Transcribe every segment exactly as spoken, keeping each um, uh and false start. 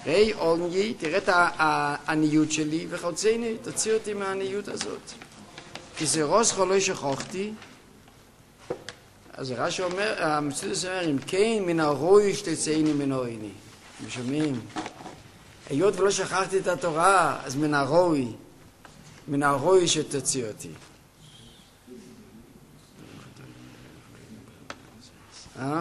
היי אונגי, תראה את העניות שלי וחוצני, תוציא אותי מהעניות הזאת. כי זה רוסחו לא שכחתי. אז רש"י אומר, המצודס אומר, אם כן מן הרוי שתצאיני מן העיני. אתם שומעים? היות ולא שכחתי את התורה, אז מן הרוי, מן הרוי שתוציא אותי. אה?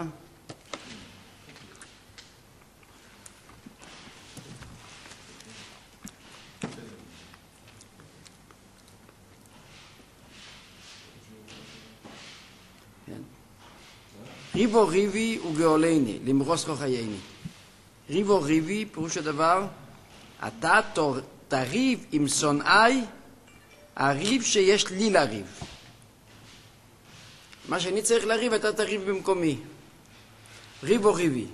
ריבו ריבי וגאולני, למרוס חייני. ריבו ריבי, פירוש הדבר, אתה תריב עם שונאי, הריב שיש לי לריב. מה שאני צריך לריב, אתה תריב במקומי. ריבו ריבי.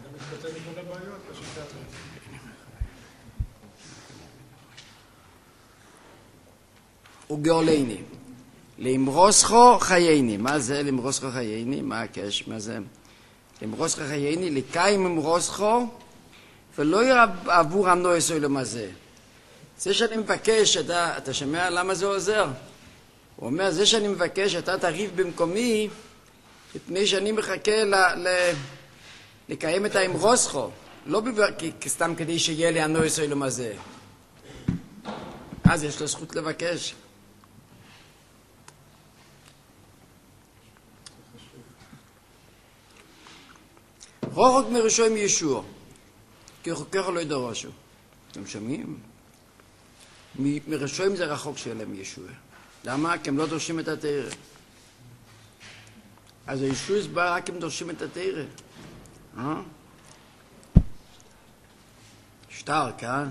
וגאולני. למרוסחו חייני. מה זה למרוסחו חייני? מה הקש? מה זה? למרוסחו חייני, לקיים למרוסחו, ולא יהיה עבור הנועס או למה זה. זה שאני מבקש, אתה, אתה שומע למה זה עוזר? הוא אומר, זה שאני מבקש, אתה תריב במקומי, לפני שאני מחכה ל, ל, לקיים את האמרוסחו. לא סתם כדי שיהיה לי הנועס או למה זה. אז יש לו זכות לבקש. רוחק מראשו עם ישוע, כי חוקר לא ידרשו. אתם שומעים? מראשו עם זה רחוק שיהיה להם ישוע. למה? כי הם לא דורשים את התארה. אז הישוע בא רק אם דורשים את התארה. אה? שטרק, אה?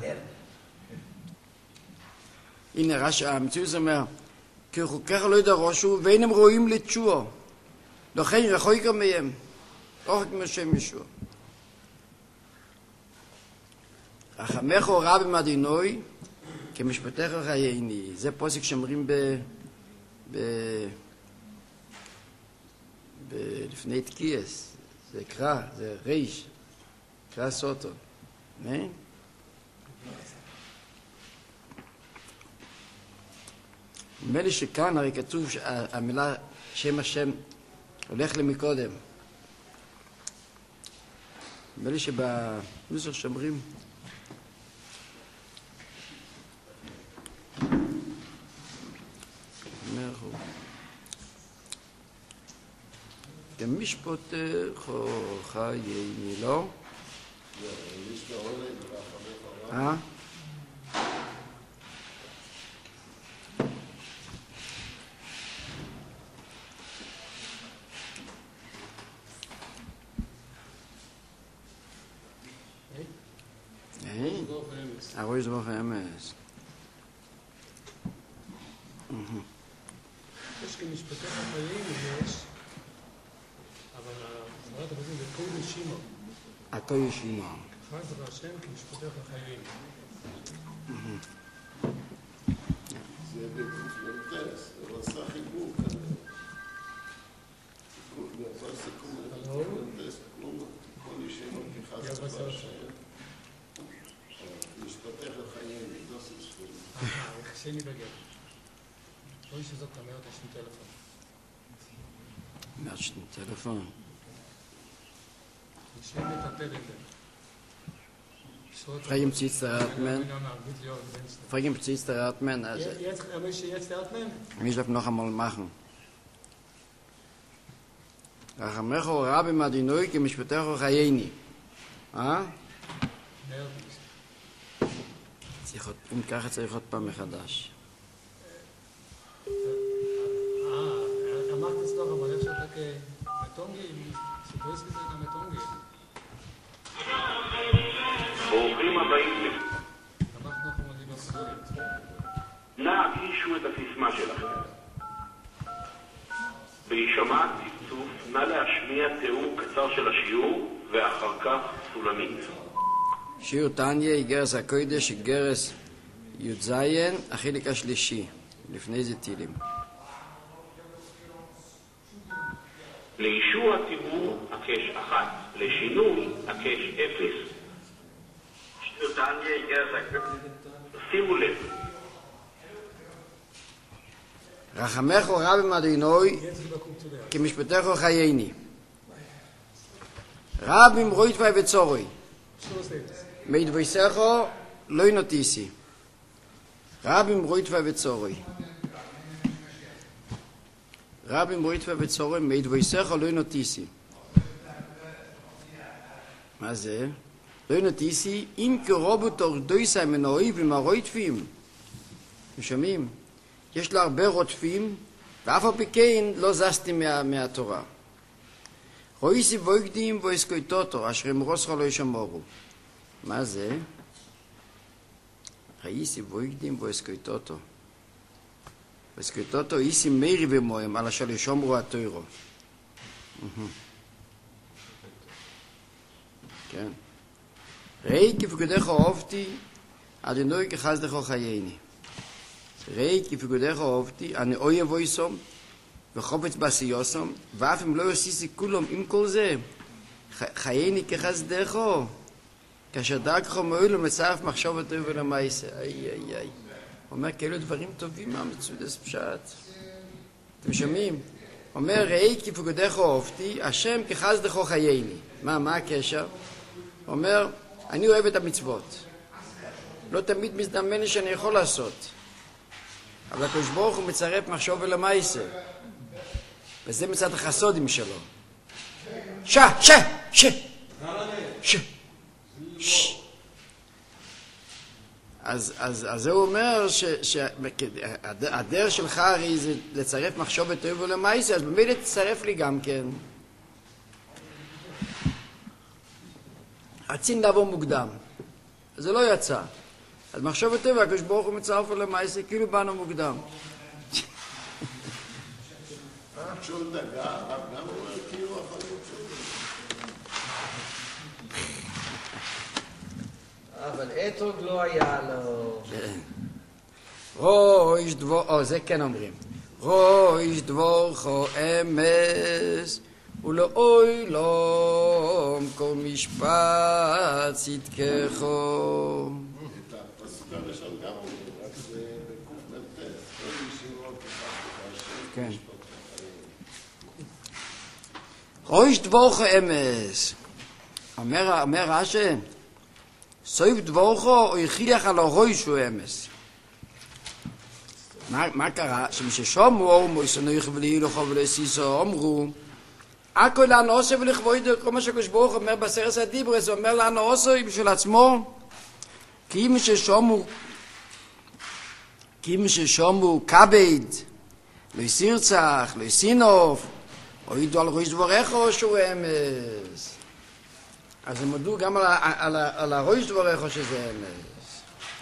הנה רש"י, המציאות אומר, כי חוקר לא ידרשו, ואין הם רואים לתשוע. לכן רחוק מהם. רוחק משם ישוע. רחמך רע במדינוי, כמשפטך חייני. זה פוסק שאומרים ב... ב... ב... לפני תקייס. זה קרא, זה ריש. קרא סוטו. ne? נדמה לי שכאן הרי כתוב שהמילה שם השם הולך למקודם. נדמה לי שבנוסח שאומרים אומר הוא כמשפטך חייני, לא? אה? הרוי זבוך האמס. יש כמשפטך חייני יש, אבל הסברת החוזים זה קוי נשימה. הקוי נשימה. חז והשם כמשפטך חייני. זה בקונפלנטס, הוא עשה חיבור כזה. הוא עשה סיכום בקונפלנטס, כלום, כל נשימה כחז והשם. משפטך חייני, דוסי ספורים. אה, יחסי מבגר. רואה שזאת אומרת יש לי טלפון. אומרת שני טלפון. נשאר לטפל את זה. Fragen Sie zu atmen. Fragen Sie zu atmen. Also, jetzt, möchte ich jetzt atmen? ich darf noch einmal machen. רחמך רע במדינוי כמשפטך חייני. אה? אם ככה צריך עוד פעם מחדש. אמרת אצלך, אבל אפשר רק מטונגי, סיפורי סביזה את המטונגי. ברוכים הבאים. אנחנו חמודים בסגולת. נא הגישו את הסיסמה שלכם. בהישמע צפצוף, נא להשמיע תיאור קצר של השיעור, ואחר כך סולמית. שיעור תניה, איגרס הקודש, איגרס י"ז, החלק השלישי. לפני זה טילים. לאישור הציבור הקש אחת, לשינוי הקש אפס. שימו לב. רחמך רב עם אדינוי, כי משפטך חייני. רב עם רוי תווי וצורוי. מידבויסך לא ינוטיסי. רב עם רוי תווי וצורוי. רב עם רוי תווי וצורוי, מידבויסך לא ינוטיסי. מה זה? לא ינוטיסי, אם קרובו תוך דויסה מנועי ומרוי-תפים. אתם שומעים? יש לו הרבה רוטפים, ואף על פי כן לא זזתי מה, מהתורה. רויסי בויקדים ואסקויטוטו, אשר אמרוסך לא ישמורו. מה זה? ראיסי בויקדים ואסקויטוטו. ואסקויטוטו איסי מירי במוהם, על אשר ישמרו התוירו. כן. ראי כפקודך אהובתי, אדינוי כחסדך חייני. ראי כפקודך אהובתי, אני אוהב אויסום, וחופץ בעשיוסום, ואף אם לא יוסיסי כולם עם כל זה, חייני כחסדך, כאשר דרכך מועיל ומצרף מחשוב טוב ולמעשה. איי איי איי. אומר כאלו דברים טובים מהמצודס פשט. אתם שומעים? אומר ראי כפקודך אהובתי, השם כחסדך חייני. מה, מה הקשר? אומר, אני אוהב את המצוות. לא תמיד מזדמן לי שאני יכול לעשות. אבל הקדוש ברוך הוא מצרף מחשוב ולמעשה. וזה מצד החסודים שלו. ש, ש, ש, ש, ש. אז, אז, אז זה אומר שהדרך שלך הרי זה לצרף מחשוב וטוב ולמעשה, אז במילא תצרף לי גם כן. רצין לבוא מוקדם. זה לא יצא. אז מחשוב וטוב, הקדוש ברוך הוא מצרף ולמעשה, כאילו באנו מוקדם. שום דגה, הרב גם אומר כאילו החיים שלו. אבל אתרוג לא היה לו. רויש דבור, או זה כן אומרים. רויש דבורכו אמס, ולאוי לום כל משפט צדקךו. את הפסוק הראשון גם אומרים, רק זה בקוף מ"ט. כל ישירות כחסדך השם. כן. רויש דבורכו אמס. אומר, אומר רש"י, סויב דבורכו או יחיליח על הרויש הוא אמס. מה, מה קרה? שמששומו מויסנויך ולהילוכו ולסיסו אמרו, הכל לנו עושה ולכבוד, כל מה שקדוש ברוך אומר בסרס הדיברס, הוא אומר לנו עושה בשביל עצמו, כי אם ששומו, כי אם ששומו כבד, לא יסירצח, לא יסינוף, או ידעו על רויש דבורכו שהוא אמס. אז הם מודו גם על, על, על הרויש דבורכו שזה אמס.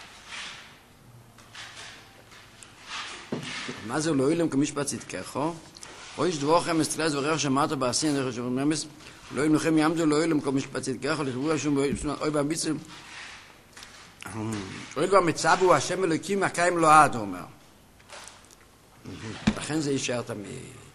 מה זה לא ילם כמשפט צדקךו? רויש דבורכו אמס תלס דבורכו שמעת בעשין דרך שאומרים אמס, לא ילם לכם יעמדו לא ילם כמשפט צדקךו, לכבו השום אוי בביצים. אוי במצב הוא השם אלוקים הקיים לא עד, הוא אומר. לכן זה יישאר תמיד.